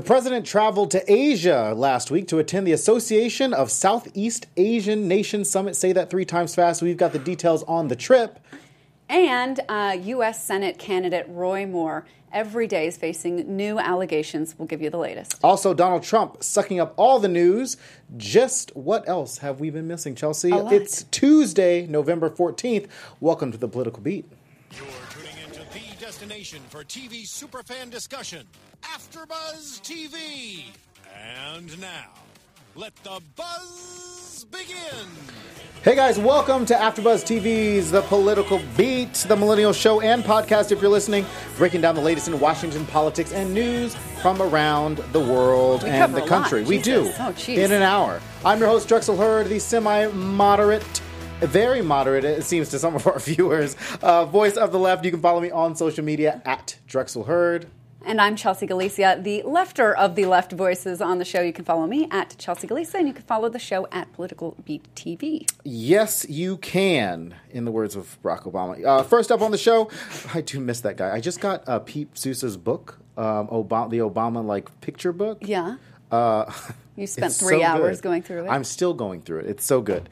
president traveled to Asia last week to attend the Association of Southeast Asian Nations Summit. Say that 3 times fast. We've got the details on the trip. And U.S. Senate candidate Roy Moore every day is facing new allegations. We'll give you the latest. Also, Donald Trump sucking up all the news. Just what else have we been missing, Chelsea? A lot. It's Tuesday, November 14th. Welcome to the Political Beat. You're tuning into the destination for TV superfan discussion, AfterBuzz TV. And now, let the buzz begin. Hey guys, welcome to AfterBuzz TV's The Political Beat, the millennial show and podcast if you're listening, breaking down the latest in Washington politics and news from around the world and the country. We do, in an hour. I'm your host, Drexel Hurd, the semi-moderate, very moderate, it seems to some of our viewers, voice of the left. You can follow me on social media at Drexel Hurd. And I'm Chelsea Galicia, the lefter of the left voices on the show. You can follow me at Chelsea Galicia, and you can follow the show at Political Beat TV. Yes, you can, in the words of Barack Obama. First up on the show, I do miss that guy. I just got Pete Sousa's book, the Obama picture book. Yeah. You spent It's 3 so hours good. going through it? I'm still going through it. It's so good.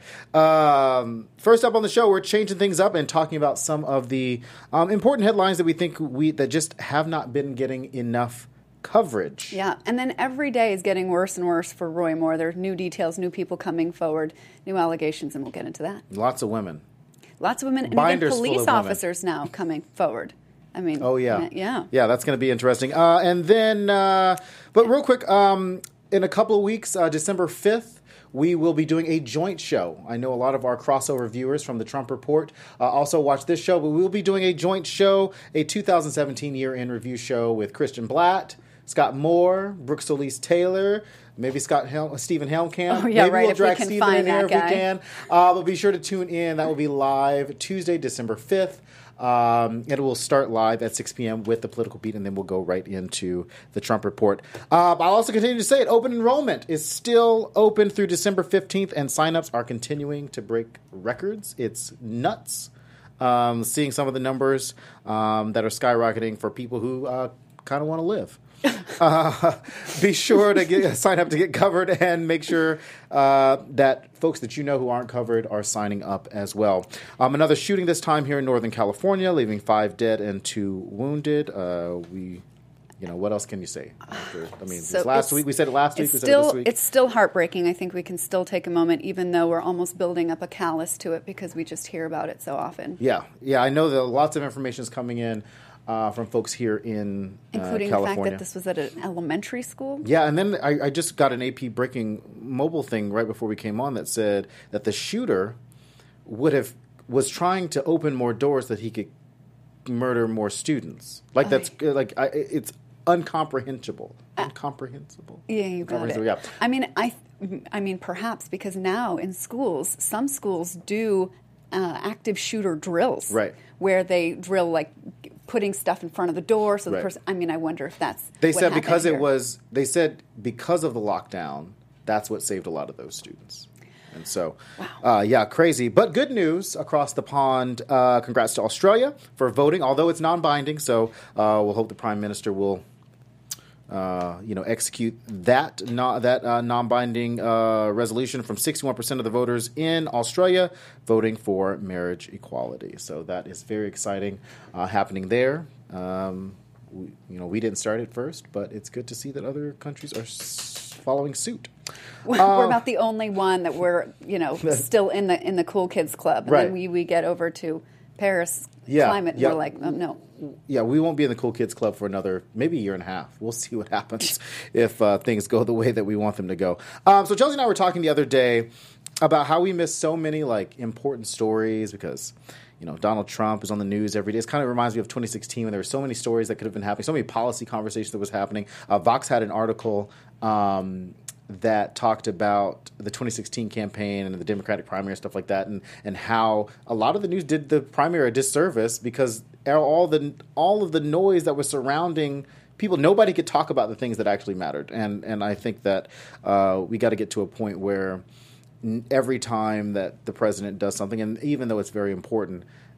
First up on the show, we're changing things up and talking about some of the important headlines that we think that just have not been getting enough coverage. Yeah, and then every day is getting worse and worse for Roy Moore. There are new details, new people coming forward, new allegations, and we'll get into that. Lots of women. Lots of women, and Binders even full police of women. officers now coming forward. I mean, Oh, yeah. Yeah. Yeah, that's going to be interesting. And then, but real quick, in a couple of weeks, December 5th, we will be doing a joint show. I know a lot of our crossover viewers from the Trump Report also watch this show, but we will be doing a joint show, a 2017 year-end review show with Christian Blatt, Scott Moore, Brooke Solis-Taylor, maybe Stephen Helmkamp. Oh, yeah, maybe right, we'll if we drag can Stephen find in here that if guy. we can. But be sure to tune in. That will be live Tuesday, December 5th. It will start live at 6 p.m. with the Political Beat, and then we'll go right into the Trump Report. I'll also continue to say it. Open enrollment is still open through December 15th, and signups are continuing to break records. It's nuts seeing some of the numbers that are skyrocketing for people who kind of want to live. Be sure to sign up to get covered, and make sure that folks that you know who aren't covered are signing up as well. Another shooting this time here in Northern California, leaving 5 dead and 2 wounded. What else can you say? Last week. We said it last week. We said it this week. It's still heartbreaking. I think we can still take a moment, even though we're almost building up a callus to it because we just hear about it so often. Yeah. I know that lots of information is coming in from folks here in Including California. the fact that this was at an elementary school. Yeah, and then I just got an AP breaking mobile thing right before we came on that said that the shooter was trying to open more doors that he could murder more students. It's incomprehensible. Incomprehensible. Yeah, you got it. Yeah. I mean, perhaps because now in schools, some schools do active shooter drills, right? Where they drill putting stuff in front of the door, so the Right. person. I wonder if that's. They what said happened because here. because of the lockdown, that's what saved a lot of those students. And so, crazy. But good news across the pond. Congrats to Australia for voting, although it's non-binding. So we'll hope the Prime Minister will, execute that non-binding resolution from 61% of the voters in Australia voting for marriage equality. So that is very exciting happening there. We didn't start it first, but it's good to see that other countries are following suit. We're about the only one that we're still in the cool kids club, and Right. then we get over to Paris climate, and we're like, oh, no. Yeah, we won't be in the Cool Kids Club for another maybe year and a half. We'll see what happens if things go the way that we want them to go. So Chelsea and I were talking the other day about how we miss so many important stories because Donald Trump is on the news every day. It kind of reminds me of 2016 when there were so many stories that could have been happening, so many policy conversations that was happening. Vox had an article that talked about the 2016 campaign and the Democratic primary and stuff like that, and how a lot of the news did the primary a disservice because all of the noise that was surrounding people, nobody could talk about the things that actually mattered. And I think that we got to get to a point where every time that the president does something, and even though it's very important,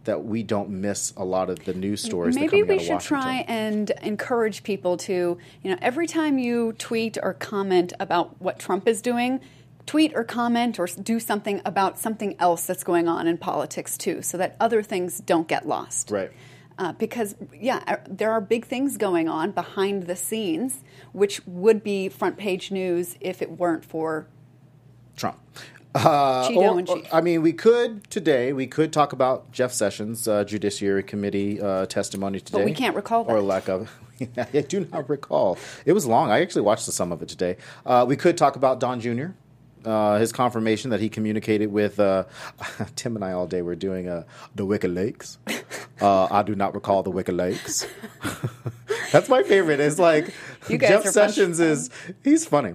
that we don't miss a lot of the news stories. Maybe that we out of should Washington. try and encourage people to, every time you tweet or comment about what Trump is doing, tweet or comment or do something about something else that's going on in politics too, so that other things don't get lost. Right. Because, there are big things going on behind the scenes, which would be front page news if it weren't for Trump. Cheeto in chief. I mean, we could talk about Jeff Sessions' Judiciary Committee testimony today. But we can't recall that. Or lack of. I do not recall. It was long. I actually watched some of it today. We could talk about Don Jr., his confirmation that he communicated with Tim and I all day. We're doing the WikiLeaks. I do not recall the WikiLeaks. That's my favorite. It's like Jeff Sessions he's funny.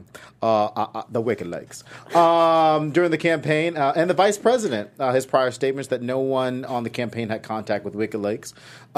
The WikiLeaks. During the campaign, and the vice president, his prior statements that no one on the campaign had contact with WikiLeaks.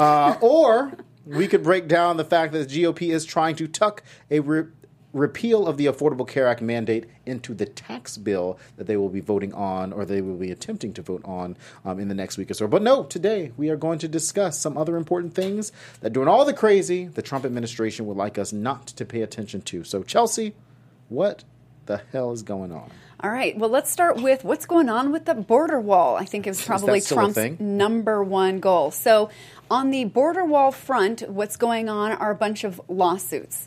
Or we could break down the fact that the GOP is trying to tuck a repeal of the Affordable Care Act mandate into the tax bill that they will be voting on, or they will be attempting to vote on in the next week or so. But no, today we are going to discuss some other important things that, during all the crazy, the Trump administration would like us not to pay attention to. So, Chelsea, what the hell is going on? All right. Well, let's start with what's going on with the border wall. I think it was probably Trump's number one goal. So on the border wall front, what's going on are a bunch of lawsuits.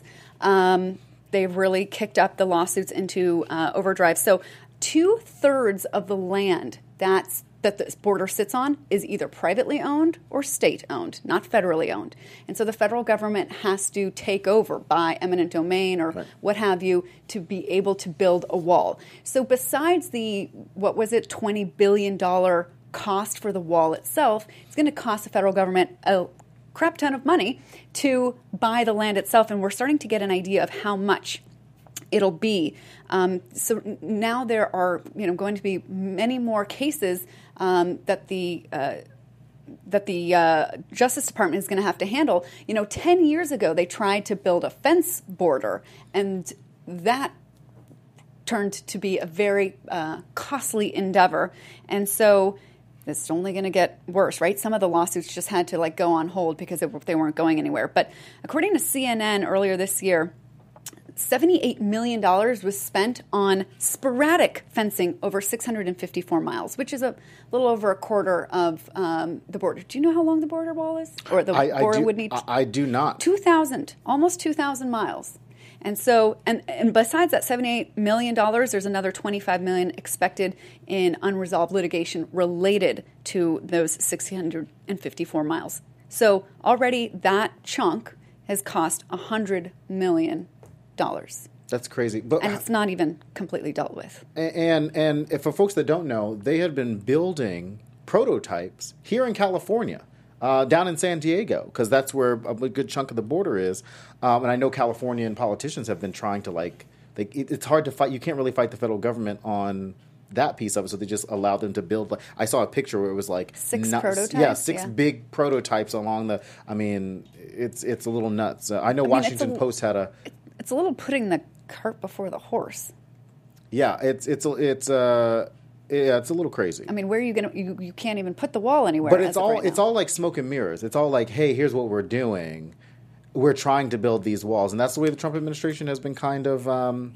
They've really kicked up the lawsuits into overdrive. So 2/3 of the land that this border sits on is either privately owned or state owned, not federally owned. And so the federal government has to take over by eminent domain or what have you to be able to build a wall. So besides the, $20 billion cost for the wall itself, it's going to cost the federal government a crap ton of money to buy the land itself. And we're starting to get an idea of how much it'll be. So now there are, going to be many more cases that the Justice Department is going to have to handle. 10 years ago, they tried to build a fence border, and that turned to be a very costly endeavor. And so it's only going to get worse, right? Some of the lawsuits just had to go on hold because they weren't going anywhere. But according to CNN earlier this year, $78 million was spent on sporadic fencing over 654 miles, which is a little over a quarter of the border. Do you know how long the border wall is? Or the border would need? I do not. Almost 2,000 miles. And so, and besides that $78 million, there's another $25 million expected in unresolved litigation related to those 654 miles. So already that chunk has cost $100 million. That's crazy. And it's not even completely dealt with. And for folks that don't know, they had been building prototypes here in California, down in San Diego, because that's where a good chunk of the border is. And I know Californian politicians have been trying to it's hard to fight. You can't really fight the federal government on that piece of it, so they just allowed them to build. I saw a picture where it was six prototypes. Yeah, six big prototypes along the. I mean, it's a little nuts. I know Washington Post had a. It's a little putting the cart before the horse. Yeah, it's a little crazy. I mean, where are you going to? You can't even put the wall anywhere. But it's all like smoke and mirrors. It's all like, hey, here's what we're doing. We're trying to build these walls, and that's the way the Trump administration has been kind of.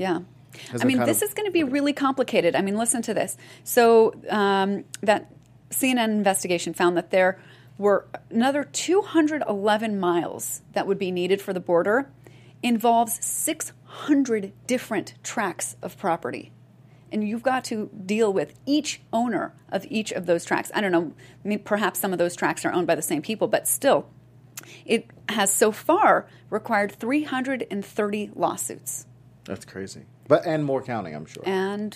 This is going to be really complicated. I mean, listen to this. So that CNN investigation found that there were another 211 miles that would be needed for the border. Involves 600 different tracts of property. And you've got to deal with each owner of each of those tracts. I don't know, perhaps some of those tracts are owned by the same people, but still, it has so far required 330 lawsuits. That's crazy. And more counting, I'm sure. And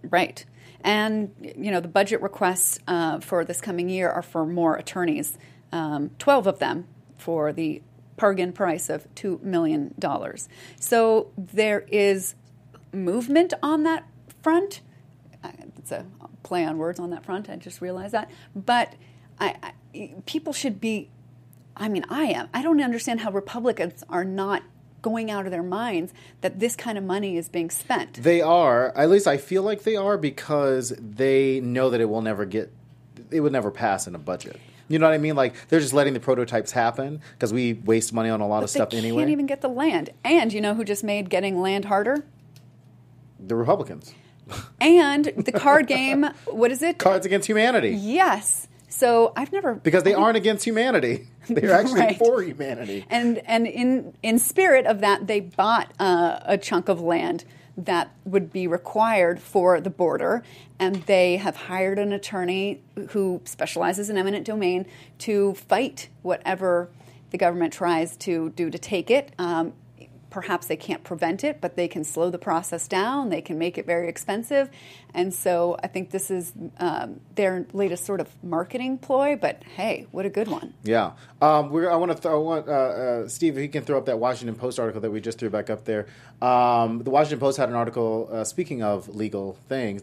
the budget requests for this coming year are for more attorneys, 12 of them for the bargain price of $2 million. So there is movement on that front. It's a play on words on that front. I just realized that. But people should be, I am. I don't understand how Republicans are not going out of their minds that this kind of money is being spent. They are. At least I feel like they are, because they know that it would never pass in a budget. You know what I mean? Like, they're just letting the prototypes happen because we waste money on a lot of stuff anyway. They can't even get the land. And you know who just made getting land harder? The Republicans. And the card game, what is it? Cards Against Humanity. Yes. So I've never... Because they aren't against humanity. They're actually right. for humanity. And in spirit of that, they bought a chunk of land that would be required for the border, and they have hired an attorney who specializes in eminent domain to fight whatever the government tries to do to take it. Perhaps they can't prevent it, but they can slow the process down. They can make it very expensive. And so I think this is their latest sort of marketing ploy, but hey, what a good one. Yeah. I want to throw, Steve, if you can throw up that Washington Post article that we just threw back up there. The Washington Post had an article, speaking of legal things,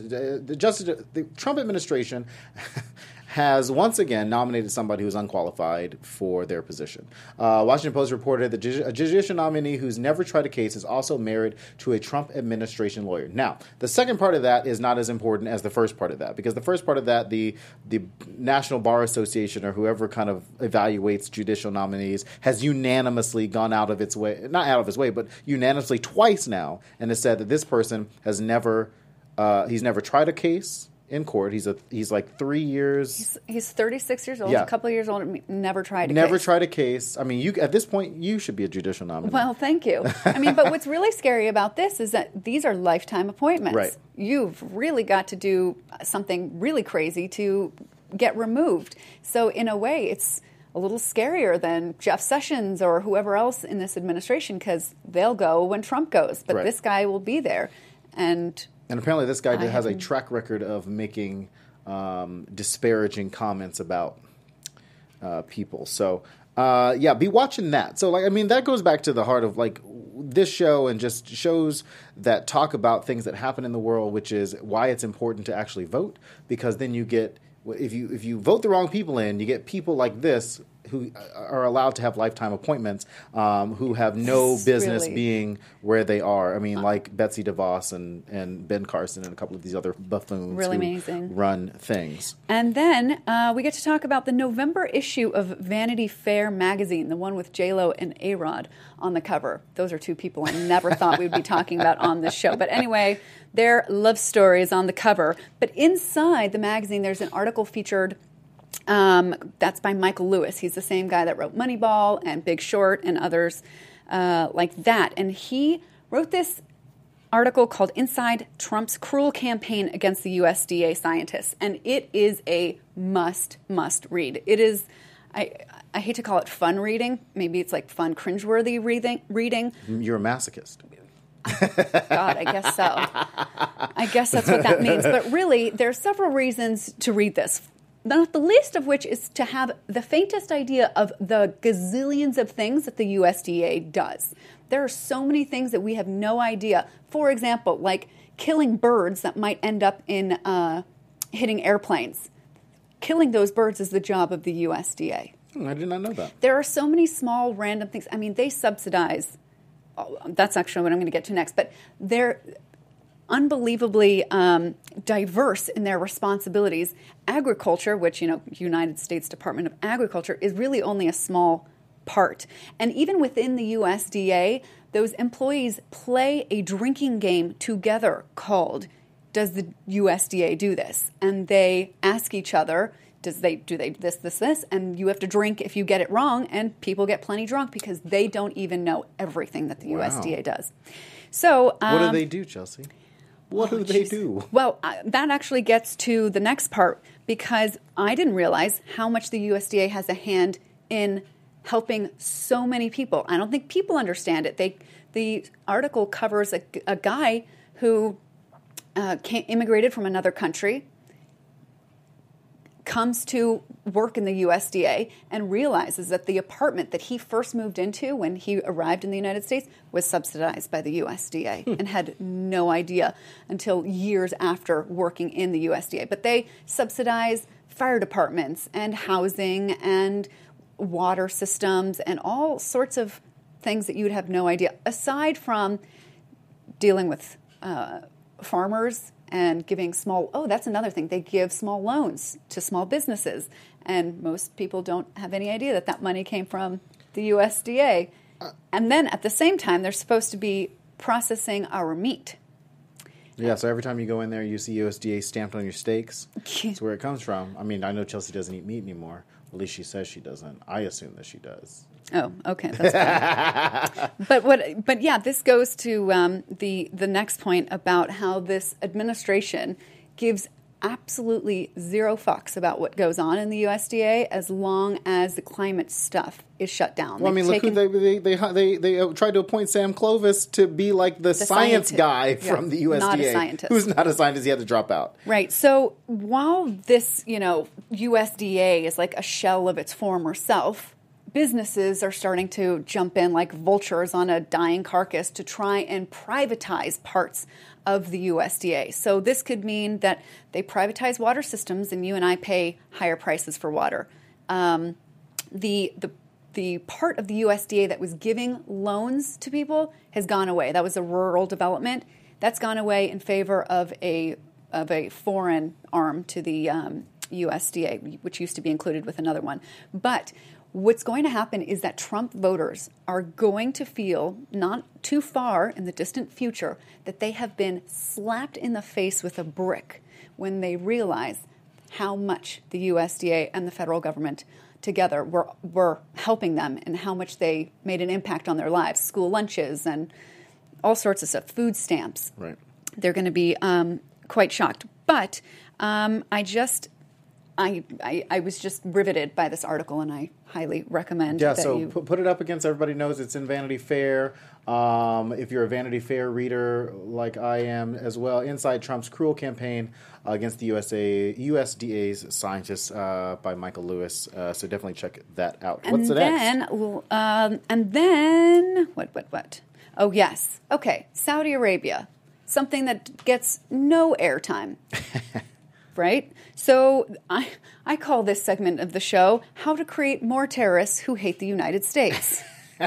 the Trump administration has once again nominated somebody who's unqualified for their position. Washington Post reported that a judicial nominee who's never tried a case is also married to a Trump administration lawyer. Now, the second part of that is not as important as the first part of that, because the first part of that, the National Bar Association or whoever kind of evaluates judicial nominees has unanimously gone out of its way, not out of his way, but unanimously twice now, and has said that this person has never tried a case in court. He's like 3 years. He's 36 years old. Yeah. A couple of years old. Never tried a case. Never tried a case. I mean, you at this point you should be a judicial nominee. Well, thank you. I mean, but what's really scary about this is that these are lifetime appointments. Right. You've really got to do something really crazy to get removed. So in a way, it's a little scarier than Jeff Sessions or whoever else in this administration, because they'll go when Trump goes, but Right. this guy will be there. And apparently this guy has a track record of making disparaging comments about people. So, be watching that. So, that goes back to the heart of, this show, and just shows that talk about things that happen in the world, which is why it's important to actually vote, because then you get, if you vote the wrong people in, you get people like this who are allowed to have lifetime appointments, who have no business being where they are. I mean, like Betsy DeVos and Ben Carson and a couple of these other buffoons really who amazing. Run things. And then we get to talk about the November issue of Vanity Fair magazine, the one with J-Lo and A-Rod on the cover. Those are two people I never thought we'd be talking about on this show. But anyway, their love story is on the cover. But inside the magazine, there's an article featured that's by Michael Lewis. He's the same guy that wrote Moneyball and Big Short and others like that. And he wrote this article called Inside Trump's Cruel Campaign Against the USDA Scientists. And it is a must read. It is, I hate to call it fun reading. Maybe it's like fun, cringeworthy reading. You're a masochist. God, I guess so. I guess that's what that means. But really, there are several reasons to read this. Not the least of which is to have the faintest idea of the gazillions of things that the USDA does. There are so many things that we have no idea. For example, like killing birds that might end up in hitting airplanes. Killing those birds is the job of the USDA. I did not know that. There are so many small random things. I mean, they subsidize. That's actually what I'm going to get to next. But they're unbelievably diverse in their responsibilities. Agriculture, which, United States Department of Agriculture, is really only a small part. And even within the USDA, those employees play a drinking game together called Does the USDA Do This? And they ask each other, do they this? And you have to drink if you get it wrong, and people get plenty drunk because they don't even know everything that the USDA does. So what do they do, Chelsea? What do they do? Well, that actually gets to the next part, because I didn't realize how much the USDA has a hand in helping so many people. I don't think people understand it. The article covers a guy who immigrated from another country, comes to work in the USDA, and realizes that the apartment that he first moved into when he arrived in the United States was subsidized by the USDA and had no idea until years after working in the USDA. But they subsidize fire departments and housing and water systems and all sorts of things that you'd have no idea. Aside from dealing with farmers and giving that's another thing. They give small loans to small businesses. And most people don't have any idea that money came from the USDA. And then at the same time, they're supposed to be processing our meat. Yeah, so every time you go in there, you see USDA stamped on your steaks. That's where it comes from. I mean, I know Chelsea doesn't eat meat anymore. At least she says she doesn't. I assume that she does. Oh, okay, that's fine. But yeah, this goes to the next point about how this administration gives absolutely zero fucks about what goes on in the USDA as long as the climate stuff is shut down. Well, I mean, look who they tried to appoint Sam Clovis to be like the science guy from the USDA. Not a scientist. Who's not a scientist. He had to drop out. Right. So while this, USDA is like a shell of its former self, businesses are starting to jump in like vultures on a dying carcass to try and privatize parts of the USDA. So this could mean that they privatize water systems and you and I pay higher prices for water. The part of the USDA that was giving loans to people has gone away. That was a rural development. That's gone away in favor of a foreign arm to the USDA, which used to be included with another one. But what's going to happen is that Trump voters are going to feel, not too far in the distant future, that they have been slapped in the face with a brick when they realize how much the USDA and the federal government together were helping them and how much they made an impact on their lives. School lunches and all sorts of stuff, food stamps. Right. They're going to be quite shocked. But I was just riveted by this article, and I highly recommend that you... put it up against, everybody knows it's in Vanity Fair. If you're a Vanity Fair reader like I am as well, Inside Trump's Cruel Campaign Against the USDA's Scientists by Michael Lewis. So definitely check that out. What's the next? And then, what? Oh, yes. Okay, Saudi Arabia. Something that gets no airtime. Right? So I call this segment of the show, How to Create More Terrorists Who Hate the United States.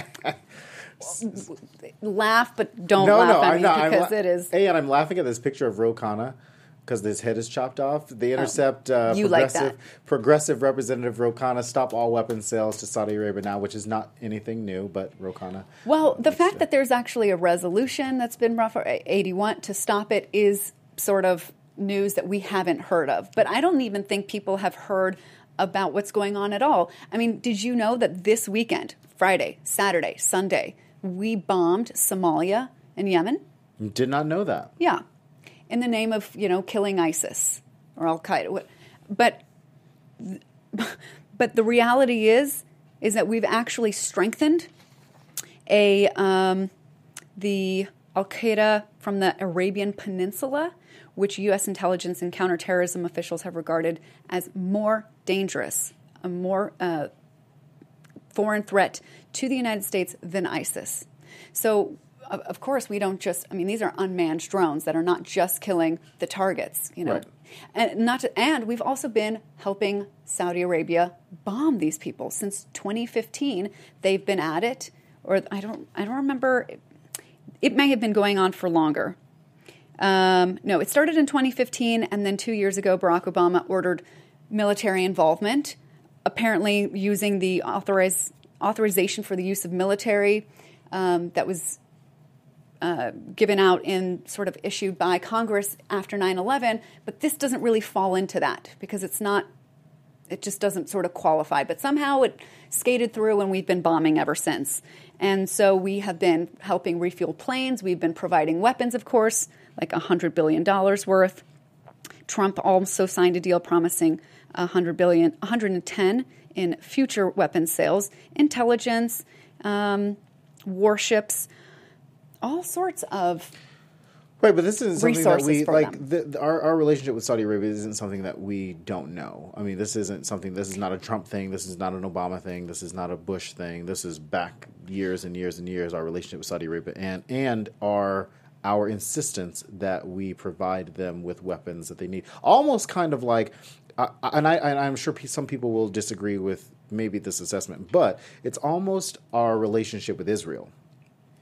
Laugh, but don't laugh at me because it is... Hey, and I'm laughing at this picture of Ro Khanna because his head is chopped off. They intercept progressive Representative Ro Khanna, stop all weapons sales to Saudi Arabia now, which is not anything new, but Ro Khanna... Well, the fact that there's actually a resolution that's been brought for 81 to stop it is sort of news that we haven't heard of. But I don't even think people have heard about what's going on at all. I mean, did you know that this weekend, Friday, Saturday, Sunday, we bombed Somalia and Yemen? Did not know that. Yeah. In the name of, killing ISIS or Al-Qaeda. But the reality is that we've actually strengthened the Al-Qaeda from the Arabian Peninsula, which U.S. intelligence and counterterrorism officials have regarded as more dangerous, a more foreign threat to the United States than ISIS. So, of course, we don't just, these are unmanned drones that are not just killing the targets, Right. And we've also been helping Saudi Arabia bomb these people. Since 2015, they've been at it, or I don't remember, it may have been going on for longer. No, it started in 2015, and then 2 years ago, Barack Obama ordered military involvement, apparently using the authorization for the use of military that was given out in sort of issued by Congress after 9/11. But this doesn't really fall into that because it just doesn't sort of qualify. But somehow it skated through, and we've been bombing ever since. And so we have been helping refuel planes. We've been providing weapons, of course, like $100 billion worth. Trump also signed a deal promising $110 in future weapons sales, intelligence, warships, all sorts of right. But this isn't something that we like. them. Our relationship with Saudi Arabia isn't something that we don't know. This is not a Trump thing. This is not an Obama thing. This is not a Bush thing. This is back years and years and years. Our relationship with Saudi Arabia and our insistence that we provide them with weapons that they need. Almost kind of like, I'm sure some people will disagree with maybe this assessment, but it's almost our relationship with Israel.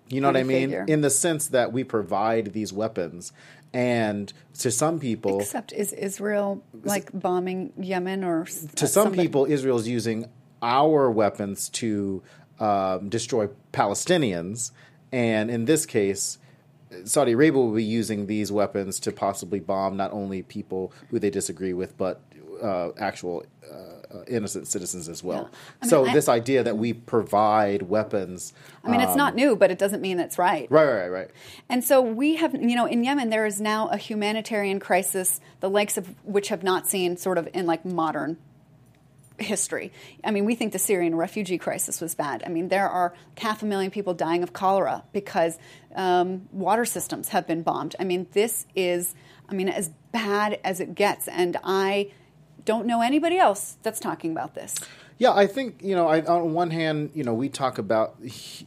You know what I mean? In the sense that we provide these weapons, and to some people... Except is Israel like bombing Yemen or... To some people, Israel's using our weapons to destroy Palestinians, and in this case, Saudi Arabia will be using these weapons to possibly bomb not only people who they disagree with, but actual innocent citizens as well. Yeah. This idea that we provide weapons... it's not new, but it doesn't mean it's right. Right. And so we have, in Yemen, there is now a humanitarian crisis, the likes of which have not seen sort of in like modern history. We think the Syrian refugee crisis was bad. There are 500,000 people dying of cholera because water systems have been bombed. This is, as bad as it gets. And I don't know anybody else that's talking about this. Yeah, I think, on one hand, we talk about...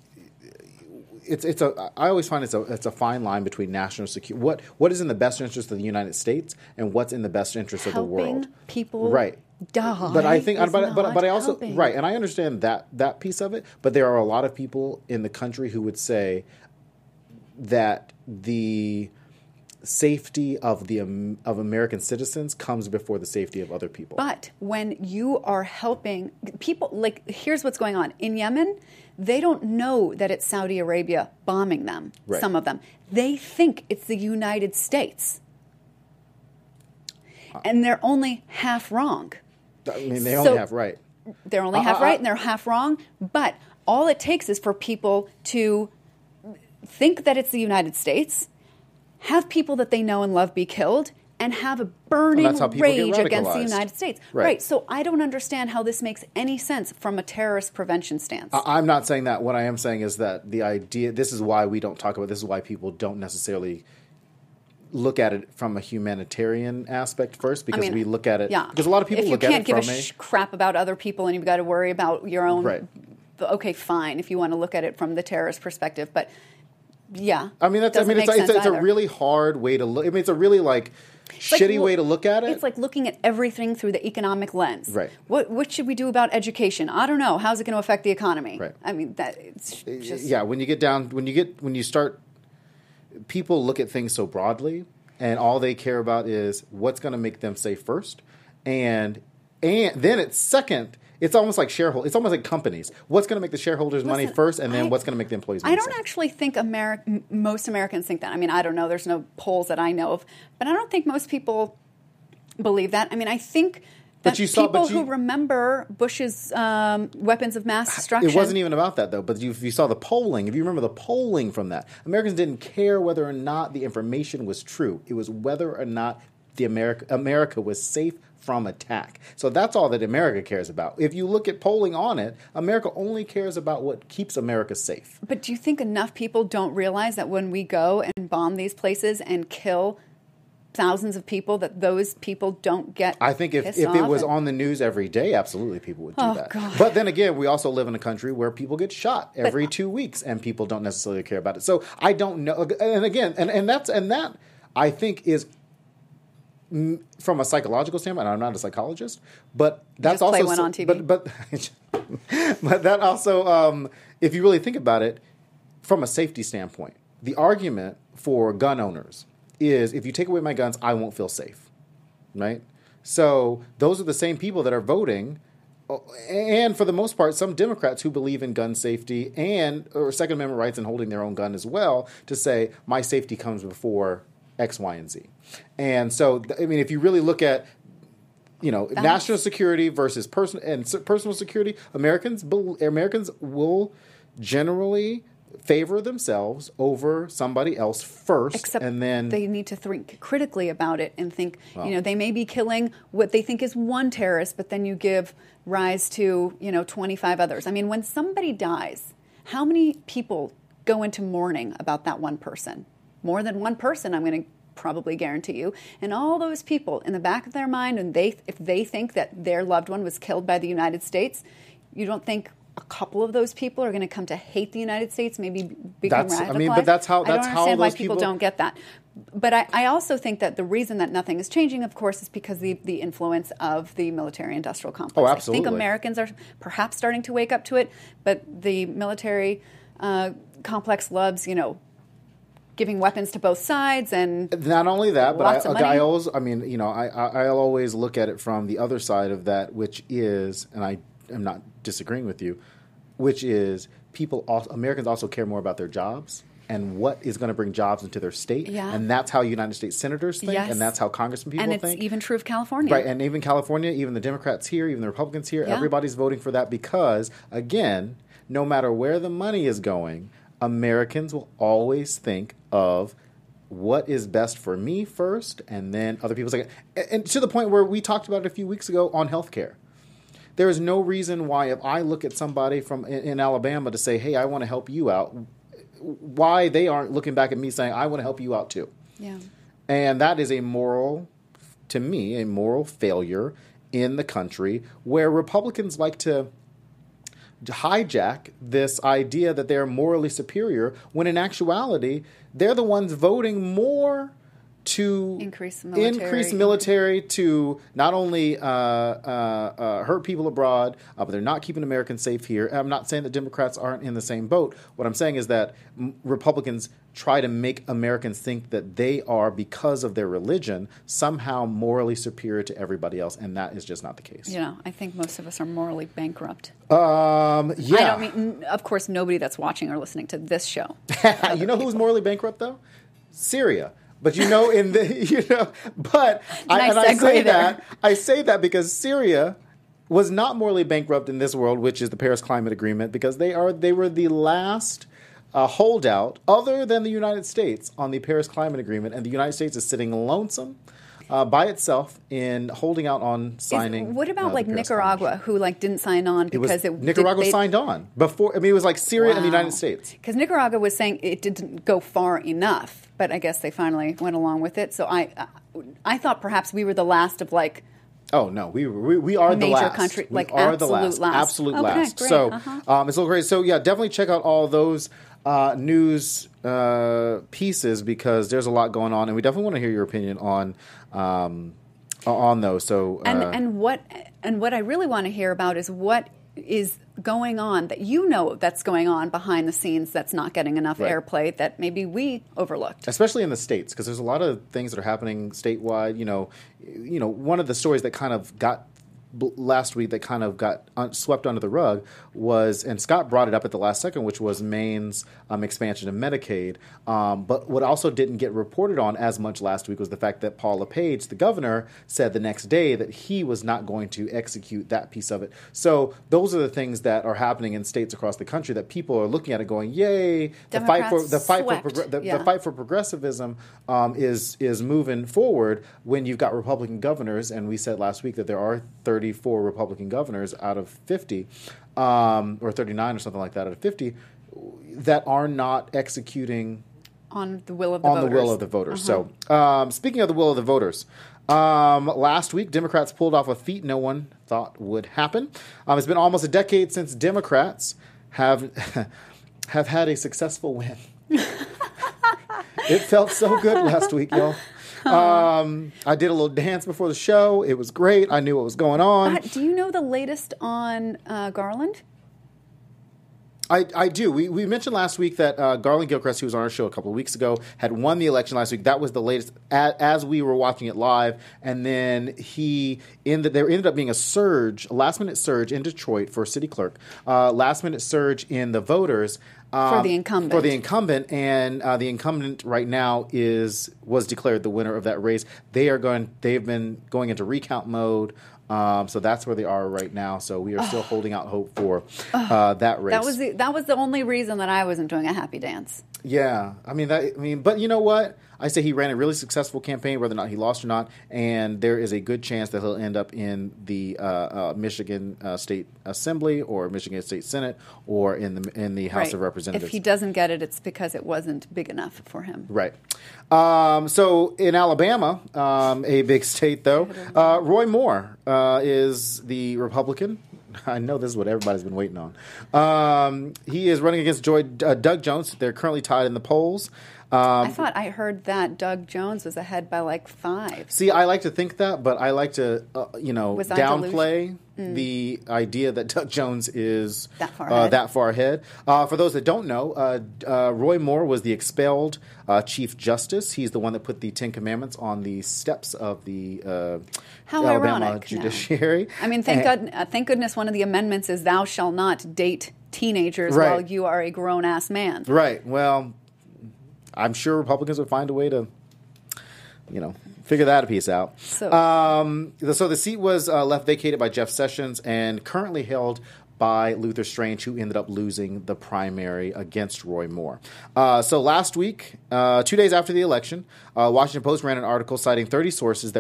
I always find it's a fine line between national security. What is in the best interest of the United States and what's in the best interest of the world? Helping people right. die. But I think, but I also right, and I understand that piece of it. But there are a lot of people in the country who would say that the safety of American citizens comes before the safety of other people. But when you are helping people, like here's what's going on in Yemen. They don't know that it's Saudi Arabia bombing them, right. Some of them. They think it's the United States. And they're only half wrong. They only half right. They're only half right and they're half wrong. But all it takes is for people to think that it's the United States, have people that they know and love be killed, and have a burning rage against the United States. Right. So I don't understand how this makes any sense from a terrorist prevention stance. I'm not saying that. What I am saying is that the idea, this is why we don't talk about, this is why people don't necessarily look at it from a humanitarian aspect first, because we look at it, because a lot of people look at it from If you can't give a crap about other people and you've got to worry about your own, right. Okay, fine, if you want to look at it from the terrorist perspective, but yeah. It's a really hard way to look. It's a really shitty way to look at it. It's like looking at everything through the economic lens. Right. What should we do about education? I don't know. How's it going to affect the economy? Right. It's just... Yeah, when you start, people look at things so broadly, and all they care about is what's going to make them safe first, and then it's second. It's almost like it's almost like companies. What's going to make the shareholders money first, and then what's going to make the employees money second? I don't actually think most Americans think that. I don't know. There's no polls that I know of. But I don't think most people believe that. I think that people who remember Bush's weapons of mass destruction... It wasn't even about that, though. But if you saw the polling, if you remember the polling from that, Americans didn't care whether or not the information was true. It was whether or not America was safe from attack. So that's all that America cares about. If you look at polling on it, America only cares about what keeps America safe. But do you think enough people don't realize that when we go and bomb these places and kill thousands of people, that those people don't get I think if it was on the news every day, absolutely people would do that. God. But then again, we also live in a country where people get shot every 2 weeks and people don't necessarily care about it. So I don't know. And again, and that I think is, from a psychological standpoint, I'm not a psychologist, but that's also play one on TV. But that also, if you really think about it, from a safety standpoint, the argument for gun owners is if you take away my guns, I won't feel safe, right? So those are the same people that are voting, and for the most part, some Democrats who believe in gun safety or Second Amendment rights and holding their own gun as well, to say my safety comes before X, Y, and Z. And so, if you really look at, national security versus personal security, Americans will generally favor themselves over somebody else first. Except and then they need to think critically about it and think, they may be killing what they think is one terrorist, but then you give rise to, 25 others. When somebody dies, how many people go into mourning about that one person? More than one person, I'm going to probably guarantee you. And all those people in the back of their mind, and if they think that their loved one was killed by the United States, you don't think a couple of those people are going to come to hate the United States, maybe become radicalized? But that's how I don't understand why people don't get that. But I also think that the reason that nothing is changing, of course, is because the influence of the military-industrial complex. Oh, absolutely. I think Americans are perhaps starting to wake up to it, but the military complex loves, giving weapons to both sides and not only that, but I I'll always look at it from the other side of that, which is, and I am not disagreeing with you, which is Americans also care more about their jobs and what is going to bring jobs into their state. Yeah. And that's how United States senators think, yes. and that's how congressmen people think. And it's even true of California. Right, and even California, even the Democrats here, even the Republicans here, yeah. everybody's voting for that because, again, no matter where the money is going, Americans will always think of what is best for me first, and then other people's like, and to the point where we talked about it a few weeks ago on healthcare. There is no reason why if I look at somebody in Alabama to say, hey, I want to help you out, why they aren't looking back at me saying, I want to help you out too. Yeah. And that is a moral failure in the country where Republicans like to hijack this idea that they're morally superior when in actuality they're the ones voting more to increase military to not only hurt people abroad, but they're not keeping Americans safe here. I'm not saying that Democrats aren't in the same boat. What I'm saying is that Republicans try to make Americans think that they are, because of their religion, somehow morally superior to everybody else, and that is just not the case. I think most of us are morally bankrupt. Yeah. I don't mean, of course, nobody that's watching or listening to this show. You know who's morally bankrupt, though? Syria. But I say that because Syria was not morally bankrupt in this world, which is the Paris Climate Agreement, because they were the last holdout, other than the United States, on the Paris Climate Agreement, and the United States is sitting lonesome by itself in holding out on signing. What about Nicaragua, who didn't sign on because Nicaragua signed on before? I mean, it was like Syria and the United States. Because Nicaragua was saying it didn't go far enough. But I guess they finally went along with it. So I thought perhaps we were the last of Oh no, we are the last. Major country, we are the last. Absolute last. Great. So it's a little great. So yeah, definitely check out all those news pieces because there's a lot going on, and we definitely want to hear your opinion on those. So and what I really want to hear about is what is going on that's going on behind the scenes that's not getting enough airplay that maybe we overlooked, especially in the States, because there's a lot of things that are happening statewide. One of the stories that kind of got last week that kind of got swept under the rug was, and Scott brought it up at the last second, which was Maine's expansion of Medicaid. But what also didn't get reported on as much last week was the fact that Paul LePage, the governor, said the next day that he was not going to execute that piece of it. So those are the things that are happening in states across the country that people are looking at it going, "Yay! The fight for progressivism is moving forward." When you've got Republican governors, and we said last week that there are 34 Republican governors out of 50, or 39 or something like that out of 50, that are not executing on the will of the voters. Uh-huh. So speaking of the will of the voters, last week Democrats pulled off a feat no one thought would happen. It's been almost a decade since Democrats have had a successful win. It felt so good last week, y'all. I did a little dance before the show. It was great. I knew what was going on. Do you know the latest on Garland? I do. We mentioned last week that Garland Gilchrist, who was on our show a couple of weeks ago, had won the election last week. That was the latest as we were watching it live. And then there ended up being a last-minute surge in Detroit for city clerk, last-minute surge in the voters. For the incumbent. And the incumbent right now was declared the winner of that race. They've been going into recount mode. So that's where they are right now. So we are still holding out hope for that race. That was the only reason that I wasn't doing a happy dance. Yeah, but you know what? I say he ran a really successful campaign, whether or not he lost or not, and there is a good chance that he'll end up in the Michigan State Assembly or Michigan State Senate or in the House of Representatives. If he doesn't get it, it's because it wasn't big enough for him. Right. So in Alabama, a big state though, Roy Moore is the Republican. I know this is what everybody's been waiting on. He is running against Doug Jones. They're currently tied in the polls. I thought I heard that Doug Jones was ahead by like 5. See, I like to think that, but I like to, downplay the idea that Doug Jones is that far ahead. For those that don't know, Roy Moore was the expelled Chief Justice. He's the one that put the Ten Commandments on the steps of the Alabama judiciary. No. I mean, thank goodness one of the amendments is thou shalt not date teenagers while you are a grown-ass man. Right. Well, I'm sure Republicans would find a way to, figure that piece out. So the seat was left vacated by Jeff Sessions and currently held by Luther Strange, who ended up losing the primary against Roy Moore. So last week, 2 days after the election, Washington Post ran an article citing 30 sources,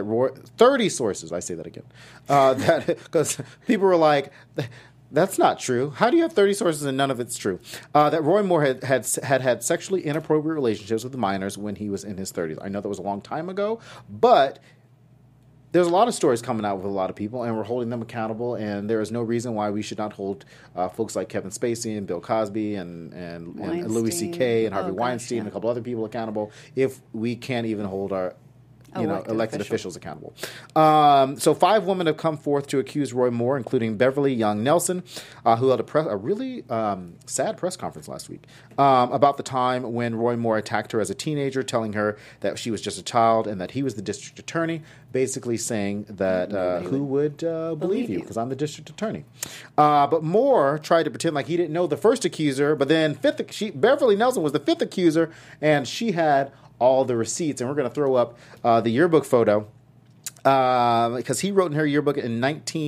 I say that again, because people were like, that's not true. How do you have 30 sources and none of it's true? That Roy Moore had sexually inappropriate relationships with minors when he was in his 30s. I know that was a long time ago, but there's a lot of stories coming out with a lot of people, and we're holding them accountable, and there is no reason why we should not hold folks like Kevin Spacey and Bill Cosby and Louis C.K. and Harvey Weinstein and a couple other people accountable if we can't even hold our elected officials accountable. So 5 women have come forth to accuse Roy Moore, including Beverly Young Nelson, who held a really sad press conference last week about the time when Roy Moore attacked her as a teenager, telling her that she was just a child and that he was the district attorney, basically saying that who would believe you because I'm the district attorney. But Moore tried to pretend like he didn't know the first accuser, but then Beverly Nelson was the 5th accuser, and she had all the receipts, and we're going to throw up the yearbook photo because he wrote in her yearbook in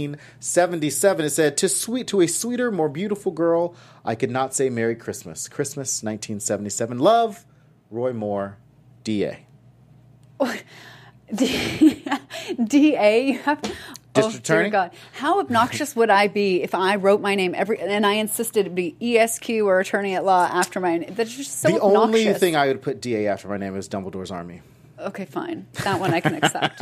1977. It said, to a sweeter, more beautiful girl, I could not say Merry Christmas. Christmas, 1977. Love, Roy Moore, D.A. D.A.? District Attorney? Dear God. How obnoxious would I be if I wrote my name and I insisted it be ESQ or Attorney at Law after my name? That's just so obnoxious. The only thing I would put DA after my name is Dumbledore's Army. Okay, fine. That one I can accept.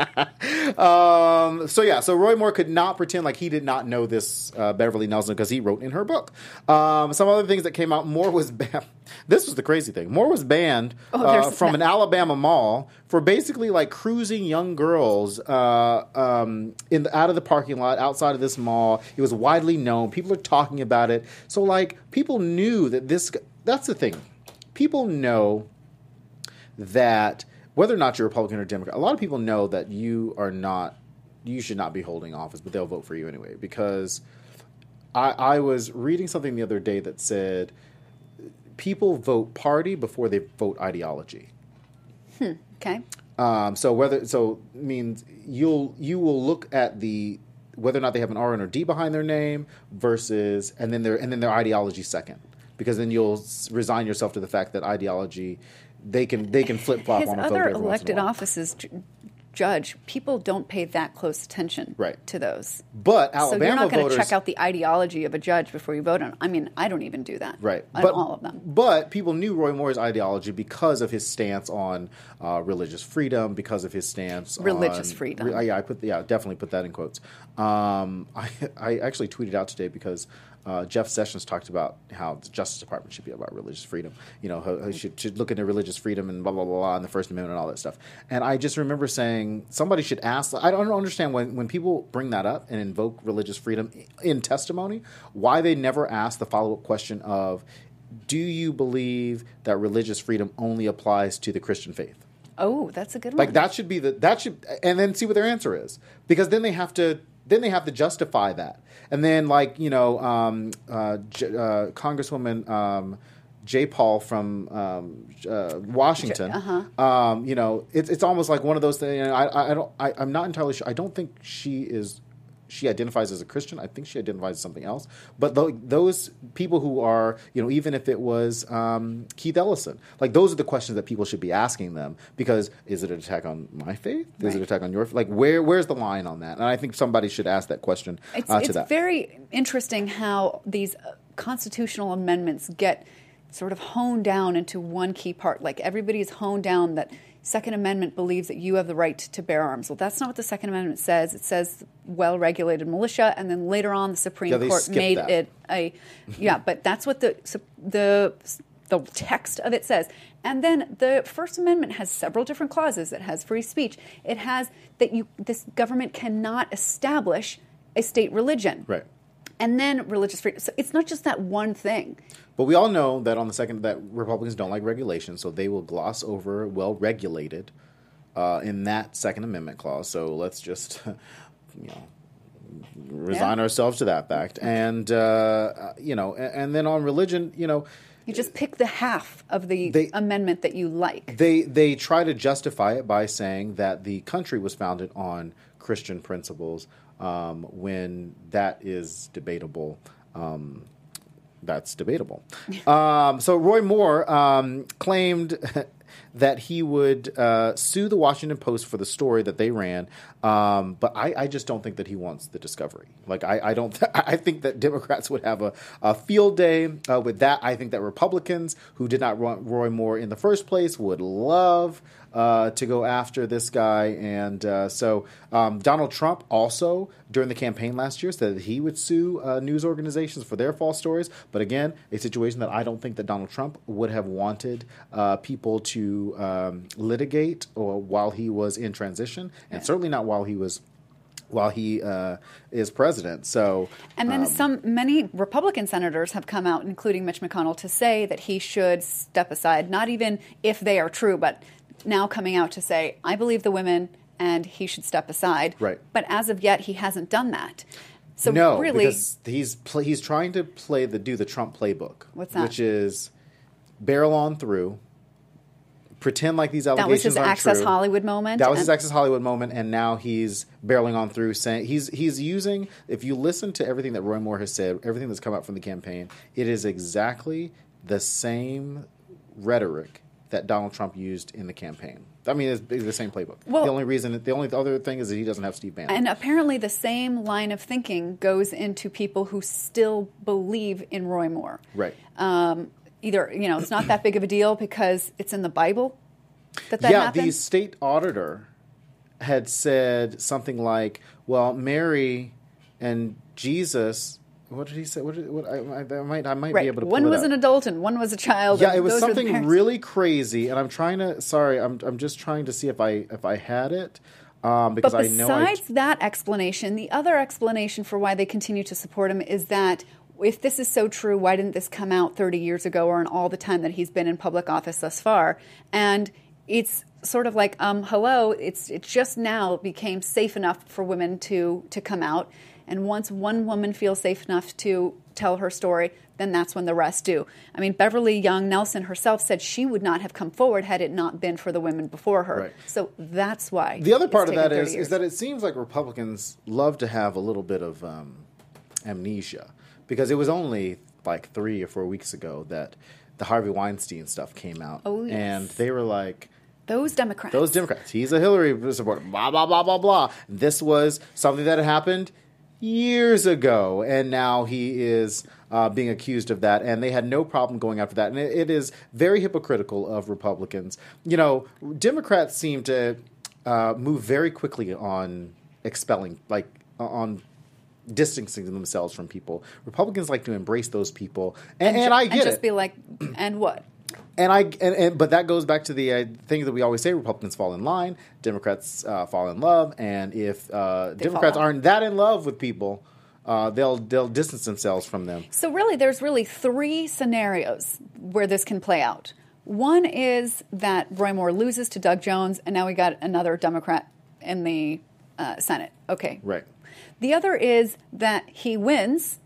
So Roy Moore could not pretend like he did not know this Beverly Nelson because he wrote in her book. Some other things that came out, Moore was banned. This was the crazy thing. Moore was banned from an Alabama mall for basically like cruising young girls out of the parking lot outside of this mall. It was widely known. People are talking about it. So like people knew that that's the thing. People know that whether or not you're Republican or Democrat, a lot of people know that you should not be holding office, but they'll vote for you anyway. Because I was reading something the other day that said people vote party before they vote ideology. Okay. So means you will look at whether or not they have an R and or D behind their name versus and then their ideology second, because then you'll resign yourself to the fact that ideology. They can flip flop on a vote every once in a while. His other elected offices, judge, people don't pay that close attention to those. But Alabama voters, so you're not going to check out the ideology of a judge before you vote on. I mean, I don't even do that. Right, on all of them. But people knew Roy Moore's ideology because of his stance on religious freedom, because of his stance religious on freedom. Definitely put that in quotes. I actually tweeted out today because. Jeff Sessions talked about how the Justice Department should be about religious freedom. Should look into religious freedom and blah, blah, blah, blah, and the First Amendment and all that stuff. And I just remember saying somebody should ask. I don't understand when people bring that up and invoke religious freedom in testimony, why they never ask the follow-up question of, do you believe that religious freedom only applies to the Christian faith? Oh, that's a good one. Like that should and then see what their answer is, because then they have to justify that. And then, Congresswoman Jay Paul from Washington, it's almost like one of those things. I'm not entirely sure. I don't think she identifies as a Christian. I think she identifies as something else. But those people who are, even if it was Keith Ellison, like those are the questions that people should be asking them, because is it an attack on my faith? Is it an attack on your faith? Like where's the line on that? And I think somebody should ask that question to that. It's very interesting how these constitutional amendments get sort of honed down into one key part. Like everybody's honed down that Second Amendment believes that you have the right to bear arms. Well, that's not what the Second Amendment says. It says well-regulated militia, and then later on the Supreme Court made it a... Yeah, but that's what the the text of it says. And then the First Amendment has several different clauses. It has free speech. It has that this government cannot establish a state religion. Right. And then religious freedom. So it's not just that one thing. But we all know that on the second that Republicans don't like regulation, so they will gloss over well-regulated in that Second Amendment clause. So let's just, resign ourselves to that fact. And, and then on religion, you just pick the half of the amendment that you like. They try to justify it by saying that the country was founded on Christian principles when that is debatable. That's debatable. So Roy Moore claimed that he would sue the Washington Post for the story that they ran, but I just don't think that he wants the discovery. Like I don't. I think that Democrats would have a field day with that. I think that Republicans who did not want Roy Moore in the first place would love to go after this guy. And so Donald Trump also, during the campaign last year, said that he would sue news organizations for their false stories. But again, a situation that I don't think that Donald Trump would have wanted people to litigate or while he was in transition, and certainly not while he is president. So, and then many Republican senators have come out, including Mitch McConnell, to say that he should step aside, not even if they are true, but now coming out to say, I believe the women and he should step aside. Right. But as of yet, he hasn't done that. So no, really, because he's trying to do the Trump playbook. What's that? Which is barrel on through, pretend like these allegations aren't true. That was his Access Hollywood moment. That was his Access Hollywood moment, and now he's barreling on through, saying he's using. If you listen to everything that Roy Moore has said, everything that's come out from the campaign, it is exactly the same rhetoric that Donald Trump used in the campaign. I mean, it's the same playbook. Well, the only other thing is that he doesn't have Steve Bannon. And apparently the same line of thinking goes into people who still believe in Roy Moore. Right. Either, it's not that big of a deal because it's in the Bible that happened. Yeah, the state auditor had said something like, well, Mary and Jesus... What did he say? I might be able to pull One it was up. an adult and one was a child. Yeah, it was something really crazy, and I'm trying to. Sorry, I'm just trying to see if I had it because I know. Besides that explanation, the other explanation for why they continue to support him is that if this is so true, why didn't this come out 30 years ago or in all the time that he's been in public office thus far? And it's sort of like, hello, it just now became safe enough for women to come out. And once one woman feels safe enough to tell her story, then that's when the rest do. I mean, Beverly Young Nelson herself said she would not have come forward had it not been for the women before her. Right. So that's why. The other part of that is that it seems like Republicans love to have a little bit of amnesia, because it was only like 3 or 4 weeks ago that the Harvey Weinstein stuff came out. Oh, yes. And they were like... Those Democrats. He's a Hillary supporter. Blah, blah, blah, blah, blah. This was something that had happened years ago, and now he is being accused of that, and they had no problem going after that. And it is very hypocritical of Republicans. Democrats seem to move very quickly on expelling, on distancing themselves from people. Republicans like to embrace those people, and I get it. And just be like, and what? But that goes back to the thing that we always say: Republicans fall in line, Democrats fall in love, and if Democrats aren't that in love with people, they'll distance themselves from them. So there's really 3 scenarios where this can play out. One is that Roy Moore loses to Doug Jones, and now we got another Democrat in the Senate. Okay, right. The other is that he wins,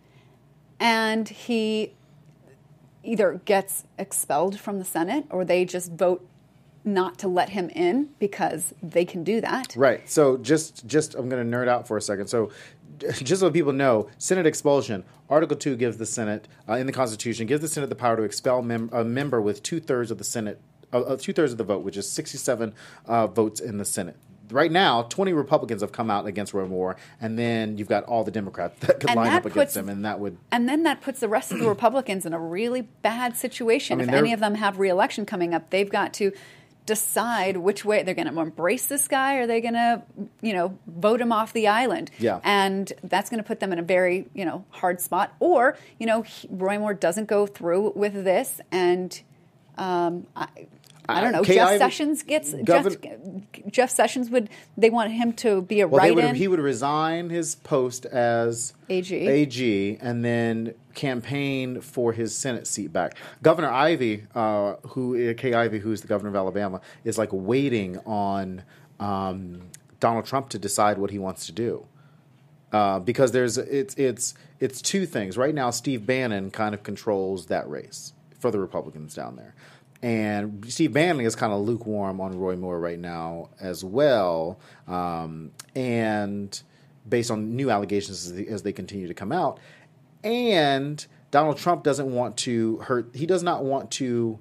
and he either gets expelled from the Senate or they just vote not to let him in because they can do that. Right. So just I'm going to nerd out for a second. So just so people know, Senate expulsion, Article 2 gives the Senate, in the Constitution, gives the Senate the power to expel a member with 2/3 of the Senate, 2/3 of the vote, which is 67 votes in the Senate. Right now, 20 Republicans have come out against Roy Moore, and then you've got all the Democrats that could line up against him, and that would... And then that puts the rest of the Republicans in a really bad situation. If any of them have re-election coming up, they've got to decide which way they're going to embrace this guy, or are they going to, vote him off the island? Yeah. And that's going to put them in a very, hard spot. Or, Roy Moore doesn't go through with this, and I don't know. Jeff Sessions they want him to be a write-in. He would resign his post as AG and then campaign for his Senate seat back. Governor Ivey, Kay Ivey, who's the governor of Alabama, is like waiting on Donald Trump to decide what he wants to do. Because it's two things. Right now, Steve Bannon kind of controls that race for the Republicans down there. And Steve Bannon is kind of lukewarm on Roy Moore right now as well. And based on new allegations as they continue to come out. And Donald Trump doesn't want to he does not want to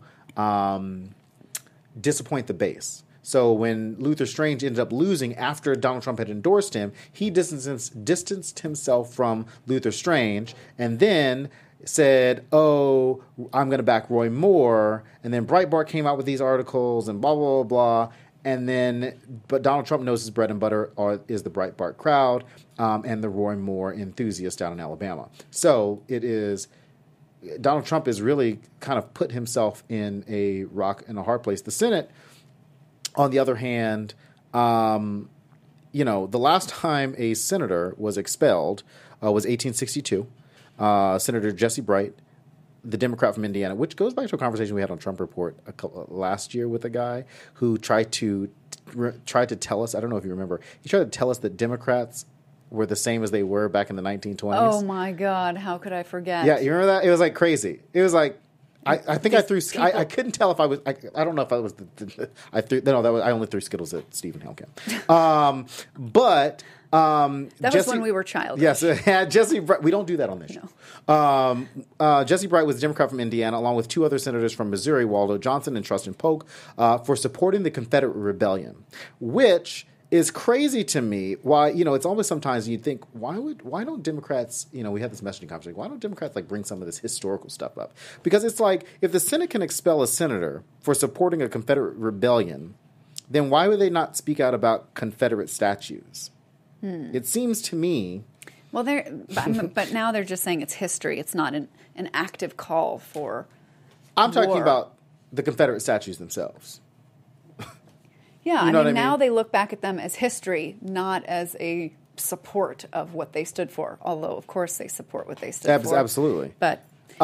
disappoint the base. So when Luther Strange ended up losing after Donald Trump had endorsed him, he distanced himself from Luther Strange and then said, "Oh, I'm going to back Roy Moore." And then Breitbart came out with these articles and blah, blah, blah, blah. But Donald Trump knows his bread and butter is the Breitbart crowd and the Roy Moore enthusiasts down in Alabama. So Donald Trump is really kind of put himself in a rock and a hard place. The Senate, on the other hand, the last time a senator was expelled was 1862. Senator Jesse Bright, the Democrat from Indiana, which goes back to a conversation we had on Trump Report last year with a guy who tried to tell us, I don't know if you remember, he tried to tell us that Democrats were the same as they were back in the 1920s. Oh, my God. How could I forget? Yeah, you remember that? It was like crazy. It was like, I think I threw. I couldn't tell if I was. I don't know if I was. I threw. No, I only threw Skittles at Stephen Hilkamp. But that was when we were childish. Yes, Jesse Bright. We don't do that on this show. Jesse Bright was a Democrat from Indiana, along with two other senators from Missouri, Waldo Johnson and Trustin Polk, for supporting the Confederate Rebellion, which is crazy to me. Why, it's almost sometimes you'd think, why don't Democrats, we had this messaging conversation, why don't Democrats bring some of this historical stuff up? Because it's like, if the Senate can expel a senator for supporting a Confederate rebellion, then why would they not speak out about Confederate statues? It seems to me. Well, but now they're just saying it's history. It's not an active call for I'm talking about the Confederate statues themselves. Yeah, I mean, now they look back at them as history, not as a support of what they stood for. Although, of course, they support what they stood for. Absolutely. But